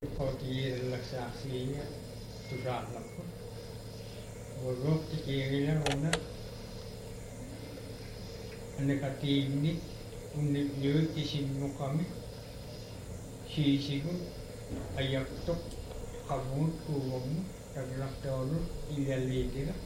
Poti relaksasi turat lapor. Borok tikirila ona. Ane kati ini unik jauh kisim kami. Sisikun ayak tok kabut kuwamu taglak taulu ilaliti la.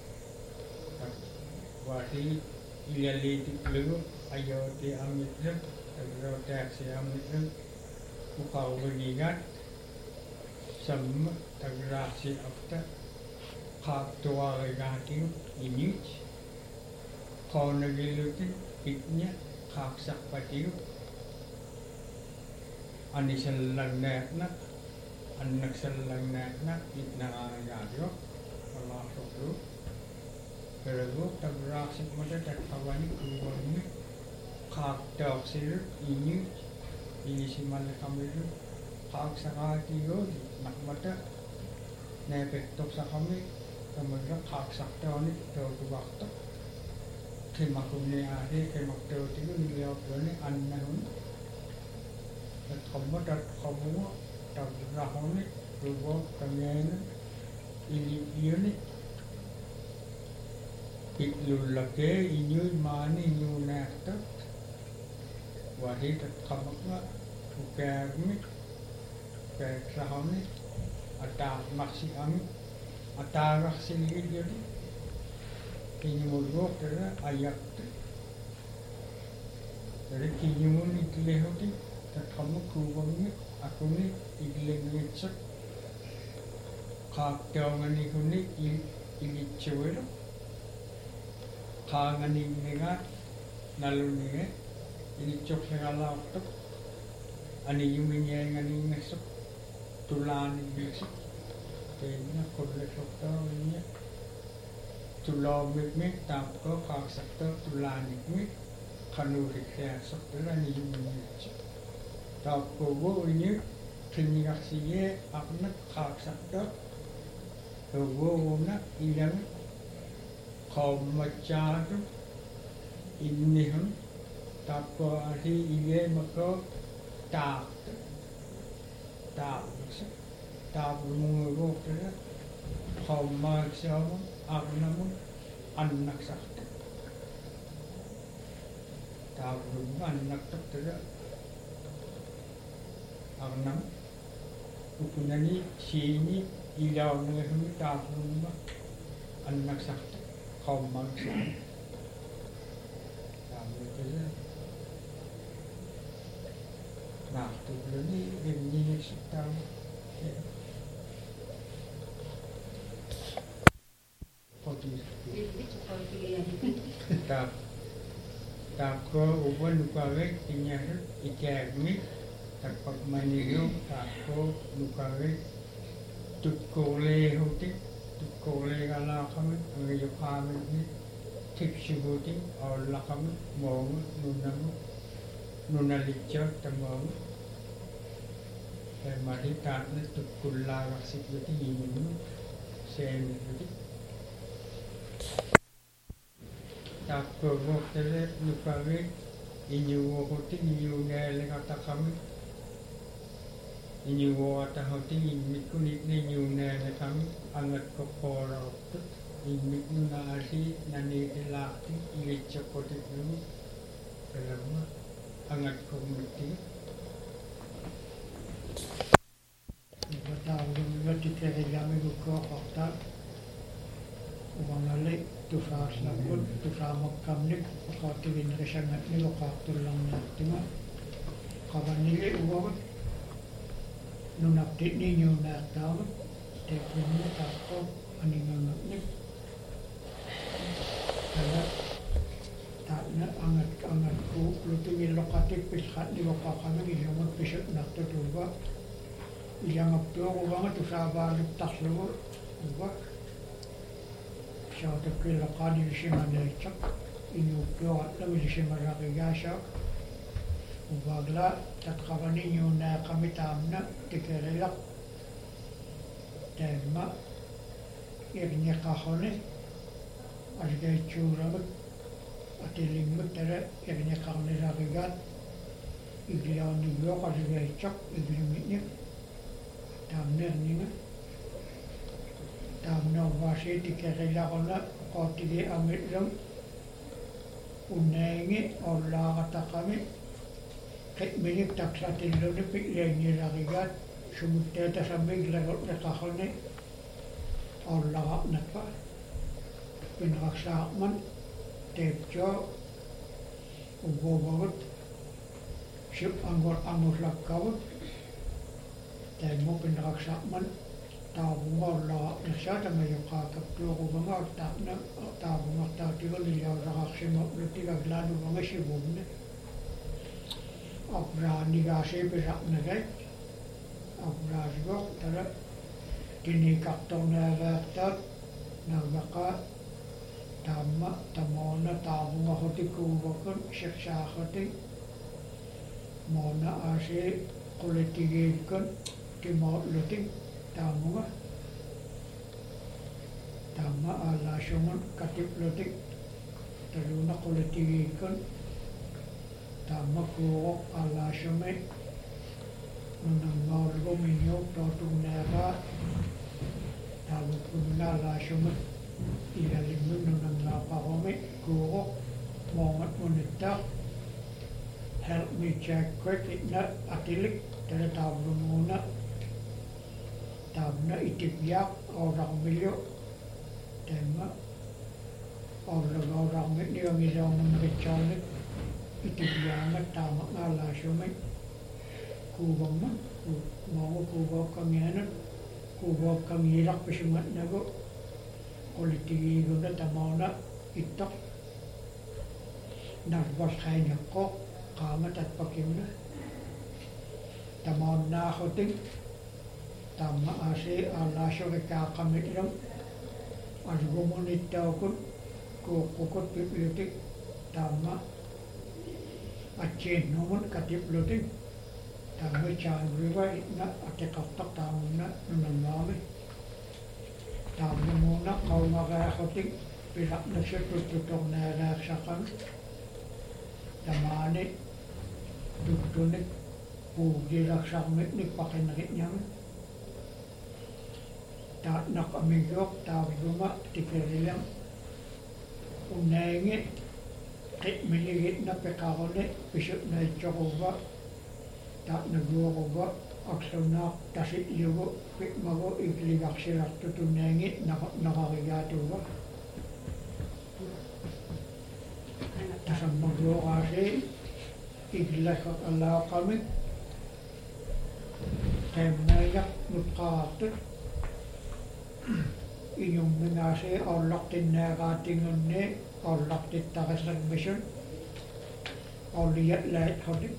Wati ilaliti lalu ayote amitla taglak taksi amitla. Ukau beningat sama tagrasi after kap tua regati ini kau nagilutin iknya kap sak patiu anisan lang na anak selang na itna ayadio Allah sokru kerana tagrasi mata takawani kuwani kap tok sir ini si malakam itu kak sakati yo nak mata nepek tok sakami kemudian kak sakta ni tahu tu waktu kemakumne ada kemak tahu tu nilai apa ni anahun dan kamu tak rahon ni dua kemudian ini ni iklul lagi ini mana ini nak wahid kamu bukan ni Kerana ada maksi kami, ada raksi lagi jadi kini muruk kerana ayat jadi kini mun ikle hoti tak kamu kuwang ni aku ni ikle ngecek kak jangan ni kuni ini cewek kangen ni nengat lalu ni ini cok segala waktu ani yuminya ngani ngesuk tulan ngesuk kena kolek dokter ini tulang mikmik tak ko kak sektor tulan mikmik kanu rikya sektor ani yuminya tak ko ini kini aksiye apnak kak sektor wo na ilang kau macam tu ini ham tak ko ari iye mako tak menguruk dia kau maksud aku namun anak sakit tak anak sakit aku namun bukan ni sini ilau ni tak anak sakit kau maksud tak betul. Nah, tu ni ini sedang tak ko uban lukawek inya ikat ni tak pak maniyo tak ko lukawek tukole hoti tukole kala kami ngayo kami ni tipsi hoti Allah kami mau nunalicot tamam mari tak ni tukula wasit jadi ini sen jadi tak ko tele lukawe inyu hoti inyu ngale kata kami inyu ata hoti miku ni inyu ngale kami angat ko pora ini na asi nani elaki ini cokot itu dalam angat komuniti. Tahu nanti kita jamin buka fakta uang lalik tu fahas nakut tu faham kamnik kau tingin kesangat ni lokak tulang nak tengok kawan nilai uang nunak ni nyunak tahu tekniknya takut aningan ni kalau tak nak angat ku lu tingin lokatik piskat ni lokak kami ni jangan pisat nak tu juga jangan tu uang tu sabar tak selalu juga siapa tu lokal di sini ada cak ini tu ada di sini ada gaya ubahlah tak kawan ni nyuna kami tamna dikerelak dan mak irnya kahone ada curang atiling mutara irnya kahone ragat iglian di blok ada cak iglimnya taamnerninga taamnervaasi tikerilaruna qootigi amillum unnaingi ollaarataqami qitminik taksatilluni pi'liangilarigaat sumutteetasamig leqarruni ollaqarnatpa pinraqsaarman teeptio uguvagut sip anguslakkavut taimmu pinraqsaarman taavungoorlaqarnersaatama yoqaakaptuuquvanga ortaarna taavungartaatigaliliausaqarsimu lutigaklaanuvanga sivumne apraanigaasiipisarnagait apraasigoq tala tiniikartornaaгаартаат наваqa taamma tamoona taavungarutikkuuvakun sirsaarrutik moona aasi qulitigiikkun timoorlutik taamunga taamma aalaasumun katiplutik taluuna qulitigiikkun taamma kuuroq aalaasumi nunangaulgumiñuuq tootunneeraa taavukkunnaalaasumut ilalimmun nunangaaqarumi kuuroq moongat munittaq help me check quick itna atilik tala taavlumuuna taavna itipyaaq aurarmillu taimma aurlagaurarmit nigangilaungunneritsaarnik itipyaangat taamaqnaalaasumik kuuvamma moongu kuuvaukkangianut kuuvaukkangiilarpisumatnagu qulitigiiguna tamauna ittaq narvasqainiaqqoq qaama tatpakimna tamaunnaarrutik taamma aasi aalaassurikaaqamillum algumunittaukut kuuqqukut piplutik taamma atsiinnumun katiplutik taamma chaanriva itna atiqartaq taamunna nunangaami taamumuuna qaumaqaarrutik pilaqnassututtutornaalaaqsaqami tamaani tuttunik puugilaksarmitnik paqineriñami taatnaq amigguuq taavluma tikerilam unnaingi qitmiligitna peqaruni pisutnaitsoquva taatnaguuruva aksunaaq tasitlugu pi'magu igligarsilartutunnaingi naqarigaatuva tasammaguuraasi iglakaq allaaqamik qaimnaajaq nutqaraartut iñummingaasi orlaqtinnaaqaatingunni orlaqtittaqissermisun orliyatlaitqutik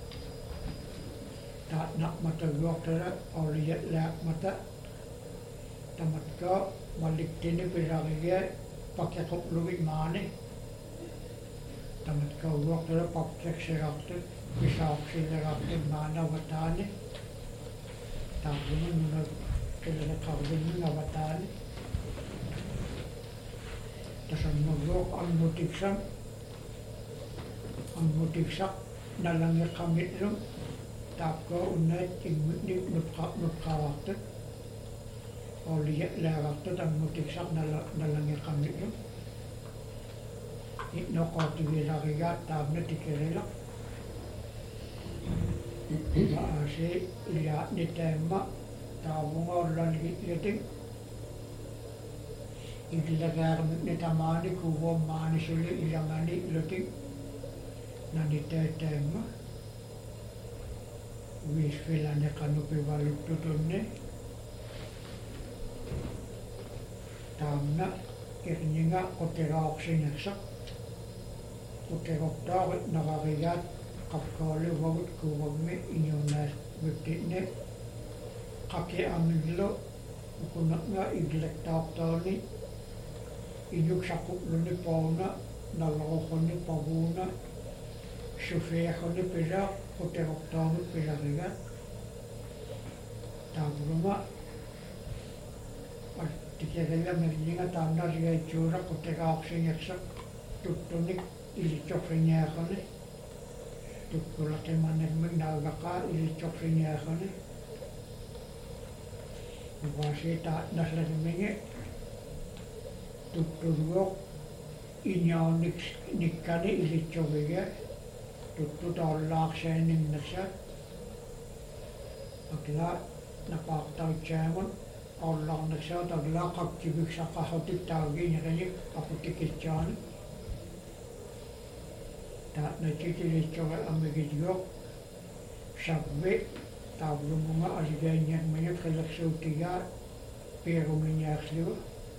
taatnaqmataguortala orliyatlaaqmata tamatka maliktini pilarigia pakkequplugit maani tamatka uguortala pakkeksirartut pisaaqsillerartut maanavataani taarlumun nuna kelleqarvinmun avataani tasammaguoq angmutiksaq nalangeqamillum taapko unnait ingmutnik nutqaartut orliyatlaaqartut angmutiksaq nalangeqamillum itnoqortigiilarigaat taamna tikerilaq maasi iliaatni taimma taavungaorlaligitlutik igilagaarmikni tamaani kuuvuammaani suli ilangani lutik nanitaitaimma viisfilane qanupivaluttutunni taamna irninga qutiraoqsinersaq qutiroqtaarit naqarigaat qappkaalivagut kuuvammi iñuunaas vittitni qaki amillu ukunaqnga iglektaaqtaani iñuksaqqupluni pauna nalroquni pavuuna sufeeruni pila qutiroqtaanut pilariga taavluma tikerillamirninga taamnarigaitsuura qutiraaqsingersaq tuttunik ilitsorriñaaqani tukkulaqimanermik naavaqaa ilitsorriñaaqani Kuwasita naslagminge tutturuok inyaonik nikkani ilitsovige tuttu taallaakseeninnersa akla napaqtautsaamun qaullarnersaut akla qakkiviksaqqarrutik taagiinerani aqutikitsaani taatnatitiliitsove ammigitiguoq savvi taavlumunga aligaanniarmani qillersuutigaa piiruminiaarlugu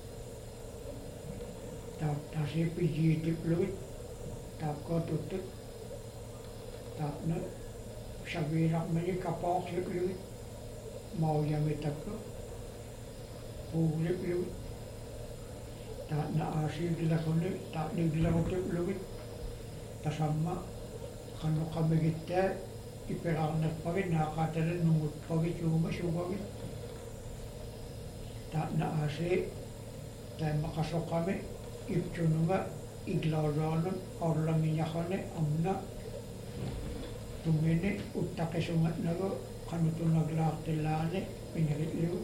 taasiipijiitiplugut taakkootuttuk taatna saviilarmani kapaorliplugut mauyamitappu puugliplugut taatna aasiigilakuni taatnigilarutiplugut tasamma qannoqamigittaa iperarnerpagit naaqaatale nungutpagit yuuma sugagit taatna aasii taimaqasoqami iptununga iglauruanun orlangiñaqane amna tumini uttaqisungatnagu qanutunaglaartillaani pinagitligu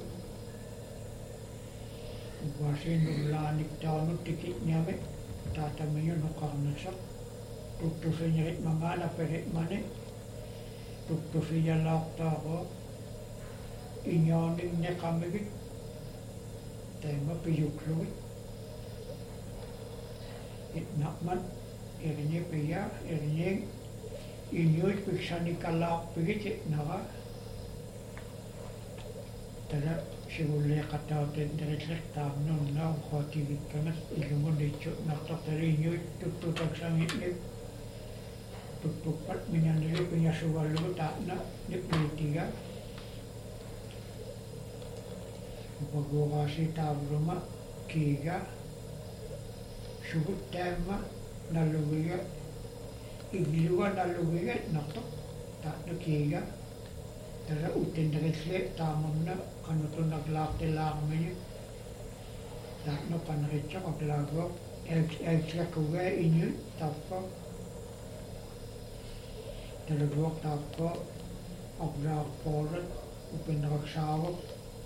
uvaasiinnurlaaniktaanut tikitniami taatamiñu nuqarnersaq tuttusiñerit mangaana peritmani tuttusiyalaaqtaaqo inyaoninneqamigit taima piyuklugit itnaqman erni piya erni inyuit piksanikalaaqpigit itnaqa tala siguleeqatauten-teritlertaarnunna uqaativikkamas illumunitsu nartartali inyuit tuttutaksangitlik tuttupat minanili piñasugallugu taatna nipliitiga upaguugaasi taavluma kiiga sugut taamma nallugiga igluga nallugiga nartoq taatna kiiga tala uttinnerisli taamunna qanutunaglaartillaarmini taatna qanaritsoq aklaaguoq eekslakugaa inyut taappa talaguoq taappa aklaarpoolat upinneraksaavaq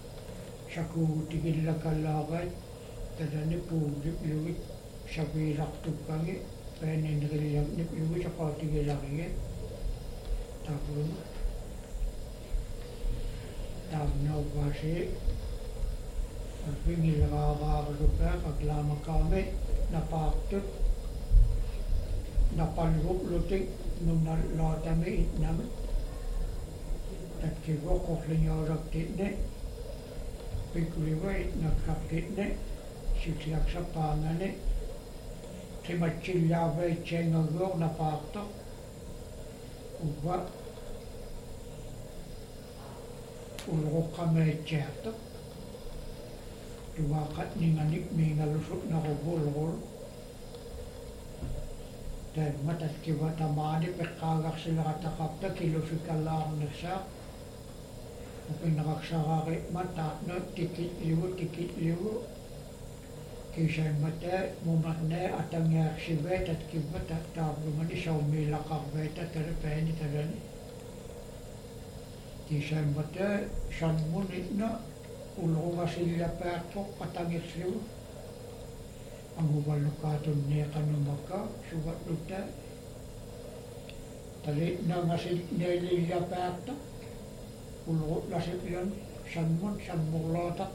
sakuutigillakallaaqait talani puugliplugut saviilartukkangi paaninnerillarniplugu saqaatigilarie taavluma taavnauvaasi arpingileraaraarlupaaq aklaamakaami napaartut napalluqlutik nunnallaatami itnami tatkiguoq qorliñaulaktitne pikkuliva itnakkartitne siksiaksappaangani qimatsillaavaitsaingaguoq napaartoq uva ulruqqamaitsaartoq tuvaaqatninganik miingalusut naruvulrul taimma tatkiva tamaani peqqaagarsilerataqarta kilusikallaarnersaaq upinneqaksaraariqma taatna tikitligu kiisaimmata mumarnaa atangiarsivat tatkivva taavlumani saumiilaqarvaita tala paani talani kiisaimmata sammun itna ulrugasillapaaqqoq atangirsigu anguvalluqaatunneeqanumakka sugatlutta tali nangasilneelillapaatta ulrutlasipian sammurlaataq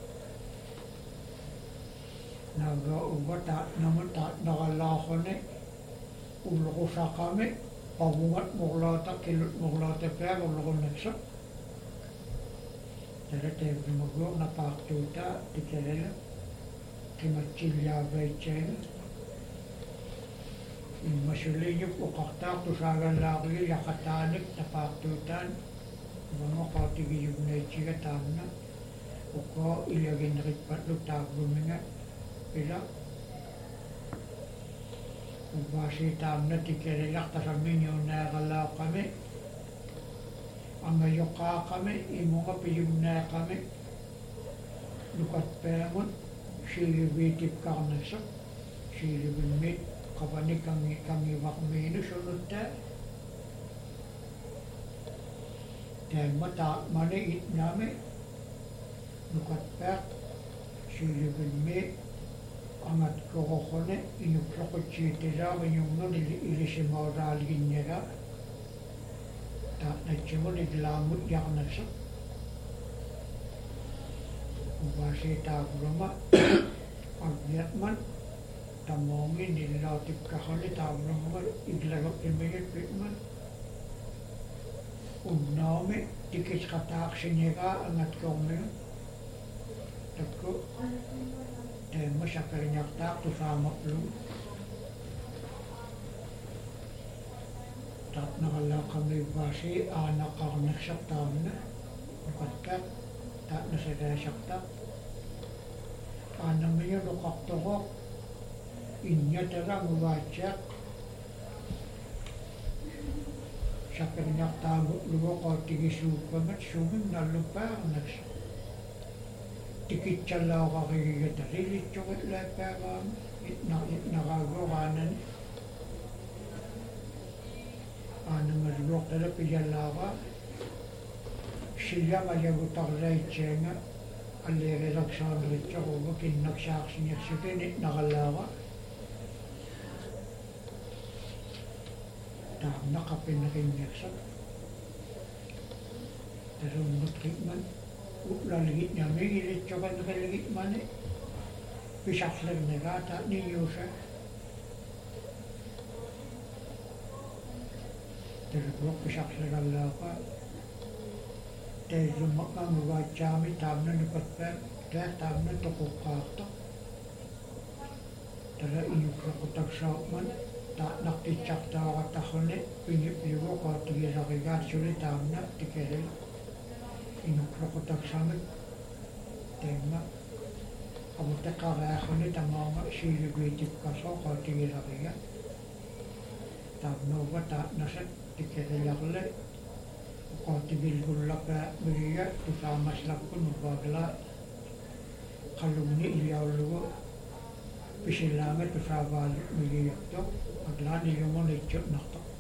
naga uva taatnamun taatnaqallaaqone ulrusaqami pavungat murlaataq kilut murlaatapaa ulrunnaksa tala teevlumaguoq napaartuuta tikalala qimatsillaavaitsaanga immassuliñuk uqartaaq tusaagallaaqigi yaqataanik napaartuutaan uangoqaatigiyugnaitiga taamna uqa ilaginnerippatluk taavluminga pila uvaasi taamna tikalilaqtasammiñuunnaaqalaaqami angayoqaaqami imunga piyugnaaqami lukatpaamun siiliviitipkarnersa siilivimmit qapanikangivarmiinu sunuttaa taimma taaqmani itnaami nukatpeaq siiligunmi angat koroqone inuqloqutiitilaariñungun ilisimauraaliginniga taatnatsimun iglaamut yarnassa uvaasiitaavulama agniatman tamoongin illautikkaxali taavulamungal iglagapimigippi'man unnaumi tikisqataaqsinigaa angatkormigu takku teemma sakariñartaaq tusaamaqlugu taatnaqallaaqamiuvaasi aanaqarnersartaamna nuqattaaq taatnasagaasartaaq aanamiñu nuqartoroq inñataranguvaatiaq sakariñartaamutlugoqoottigisuuppamat sugin nallupaarnaks tikitsallaoqarigigata rilitsoqitlaappaagaama itnaraagoraanani aanamaluortala piyallaara sillamajagutarlaitsianga аллиерилаксаанеритсоруга киннаксаарсиниарсукини наралаара таамнақаппиннеринниарсак тасуннутрикман уллалигитнамигилитсоқанерилигитмани писарлернегаата ниюуса тасук писарлегаллаапа teisumaqanguvaatsaami taamna nukatpaa taamna toquqqaarta tala inuqlaqutaksaaman taaqnartitsartaaqatarruni pingipiugoqaatigisarigaat taamna tikalil inuqlaqutaksaamat teemma amuteqaraarruni tamaanga siiliguitikkasoqaatigisariga taamnuuga taaqnasat tikalilarle qotibilgullapa migiga tusaamaslarpun uvaagla qallugni iliaullugu pisillaanga tusaavaalu migiyartoq aglaaniyumun itsu'nartoq